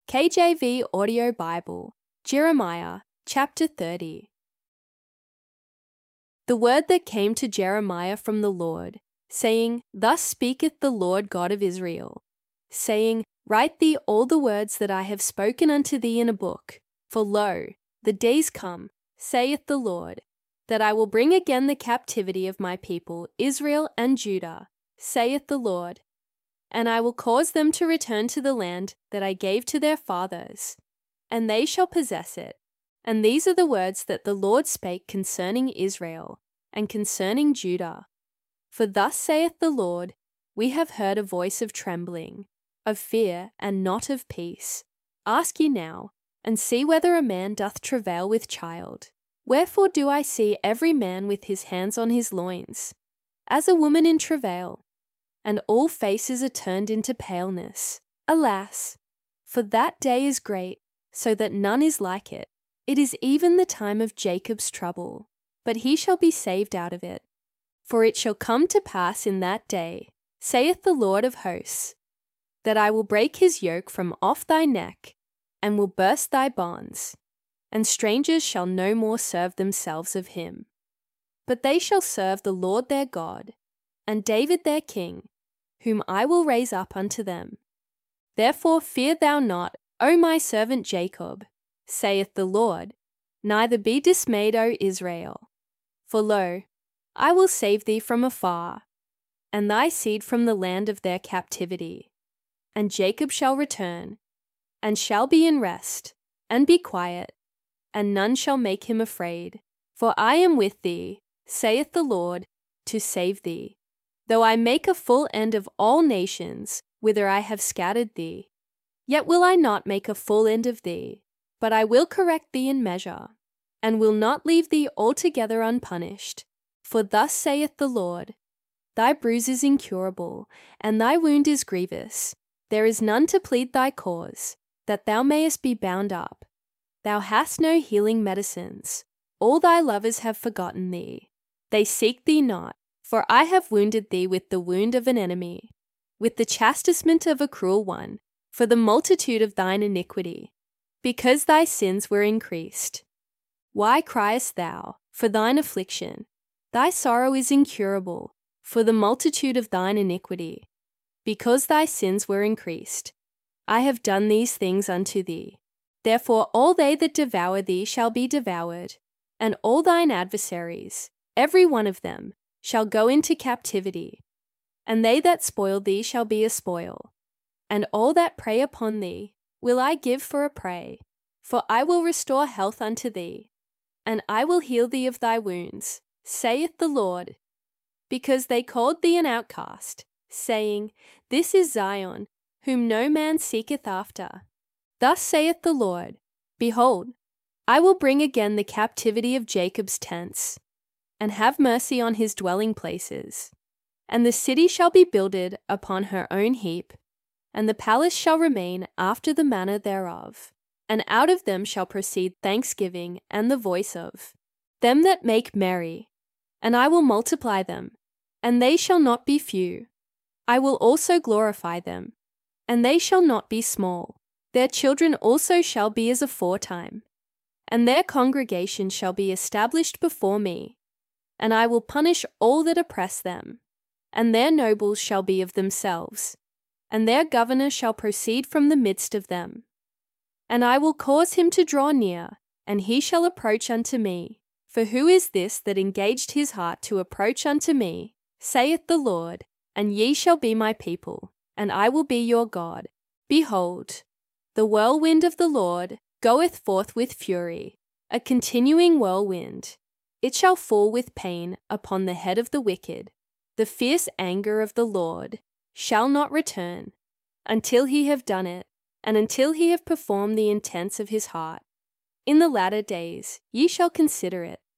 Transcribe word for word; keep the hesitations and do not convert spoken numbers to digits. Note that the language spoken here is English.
K J V Audio Bible, Jeremiah chapter thirty. The word that came to Jeremiah from the Lord, saying, Thus speaketh the Lord God of Israel, saying, Write thee all the words that I have spoken unto thee in a book. For lo, the days come, saith the Lord, that I will bring again the captivity of my people Israel and Judah, saith the Lord, and I will cause them to return to the land that I gave to their fathers, and they shall possess it. And these are the words that the Lord spake concerning Israel and concerning Judah. For thus saith the Lord, We have heard a voice of trembling, of fear, and not of peace. Ask ye now, and see whether a man doth travail with child. Wherefore do I see every man with his hands on his loins, as a woman in travail, and all faces are turned into paleness. Alas, for that day is great, so that none is like it. It is even the time of Jacob's trouble, but he shall be saved out of it. For it shall come to pass in that day, saith the Lord of hosts, that I will break his yoke from off thy neck, and will burst thy bonds, and strangers shall no more serve themselves of him. But they shall serve the Lord their God, and David their king, whom I will raise up unto them. Therefore fear thou not, O my servant Jacob, saith the Lord, neither be dismayed, O Israel. For lo, I will save thee from afar, and thy seed from the land of their captivity. And Jacob shall return, and shall be in rest, and be quiet, and none shall make him afraid. For I am with thee, saith the Lord, to save thee. Though I make a full end of all nations, whither I have scattered thee, yet will I not make a full end of thee, but I will correct thee in measure, and will not leave thee altogether unpunished. For thus saith the Lord, Thy bruise is incurable, and thy wound is grievous. There is none to plead thy cause, that thou mayest be bound up. Thou hast no healing medicines. All thy lovers have forgotten thee. They seek thee not. For I have wounded thee with the wound of an enemy, with the chastisement of a cruel one, for the multitude of thine iniquity, because thy sins were increased. Why criest thou for thine affliction? Thy sorrow is incurable, for the multitude of thine iniquity, because thy sins were increased. I have done these things unto thee. Therefore all they that devour thee shall be devoured, and all thine adversaries, every one of them, shall go into captivity, and they that spoil thee shall be a spoil, and all that prey upon thee will I give for a prey. For I will restore health unto thee, and I will heal thee of thy wounds, saith the Lord. Because they called thee an outcast, saying, This is Zion, whom no man seeketh after. Thus saith the Lord, Behold, I will bring again the captivity of Jacob's tents, and have mercy on his dwelling places. And the city shall be builded upon her own heap, and the palace shall remain after the manner thereof. And out of them shall proceed thanksgiving and the voice of them that make merry. And I will multiply them, and they shall not be few. I will also glorify them, and they shall not be small. Their children also shall be as aforetime, and their congregation shall be established before me. And I will punish all that oppress them, and their nobles shall be of themselves, and their governor shall proceed from the midst of them. And I will cause him to draw near, and he shall approach unto me. For who is this that engaged his heart to approach unto me, saith the Lord, and ye shall be my people, and I will be your God. Behold, the whirlwind of the Lord goeth forth with fury, a continuing whirlwind. It shall fall with pain upon the head of the wicked. The fierce anger of the Lord shall not return, until he have done it, and until he have performed the intents of his heart. In the latter days ye shall consider it,